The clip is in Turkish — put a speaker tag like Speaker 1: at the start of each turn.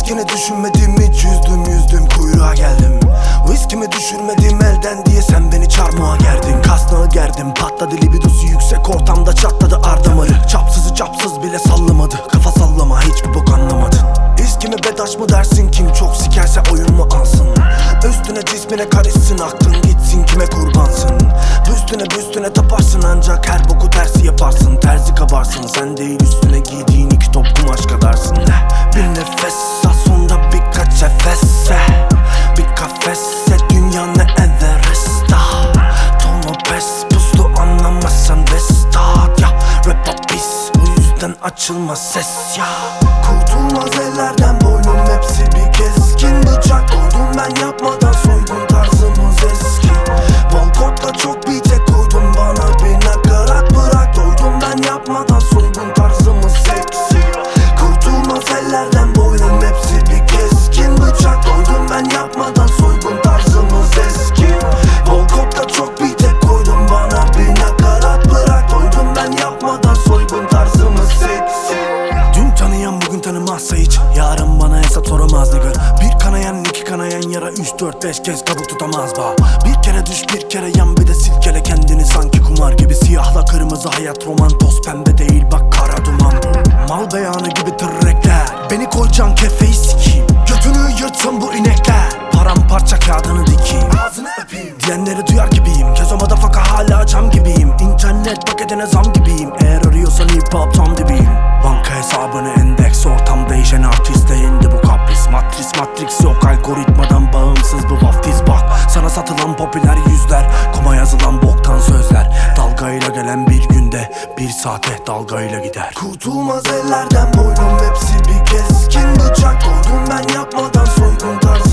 Speaker 1: Riskini düşünmedim hiç, yüzdüm kuyruğa geldim. Viskimi düşürmedim elden diye sen beni çarmıha gerdin. Kasnağı gerdim, patladı libidosu yüksek ortamda çatladı ardamarı. Çapsızı çapsız bile sallamadı, kafa sallama hiçbir bok anlamadın. İskimi bedaş mı dersin, kim çok sikerse oyun mu alsın? Üstüne cismine karışsın, aklın gitsin kime kurbansın? Büstüne taparsın ancak her boku tersi yaparsın. Terzi kabarsın sen değil, üstüne giydiğin iki top kumaş kadarsın. Bir nefes al sonda birkaç efese, bir kafese dünya ne Everest'ta. Tono pes puslu anlamazsan vestat ya. Rap hapis o yüzden açılma ses ya. Kurtulmaz ellerden boynum hepsi bir keskin bıçak. Koydum ben yapmadan soygun tarzımız eski. Volkot'la çok bir tek koydum bana bir nakarat bırak. Doydum ben yapmadan soygun tarzımız seksi. Kurtulmaz ellerden boynum hepsi bir keskin bıçak. Doydum ben yapmadan soygun tarzımız eski. Volkot'la çok bir tek koydum bana bir nakarat bırak. Doydum ben yapmadan soygun tarzımız seksi. Dün tanıyan bugün tanımazsa hiç, yarın bana hesap soramaz nigga. Bir kanayan iki kanayan yara 3-4-5 kez kabuk tutamaz bağ. Bir kere düş bir kere yan bir de silkele kendini sanki kumar gibi. Siyahla kırmızı hayat roman, toz pembe değil bak kara duman bu. Mal beyanı gibi tırrekler, beni koyacaksın kefeyi sikeyim. Götünü yırtsın bu inekler, paramparça kağıdını dikeyim. Ağzını öpeyim diyenleri duyar gibiyim. Kezomada faka hala cam gibiyim. İnternet paketine zam gibiyim. Eğer arıyorsan hip hop tam dibiyim. Banka hesabını endeks, ortam değişen artiste indi bu kapris. Matrix yok, algoritmadan bağımsız bu vaftiz bak. Sana satılan popüler yüzler, kuma yazılan boktan sözler. Dalgayla gelen bir günde bir saate dalgayla gider. Kurtulmaz ellerden boynum hepsi bir keskin bıçak. Doydum ben yapmadan soygun tarzı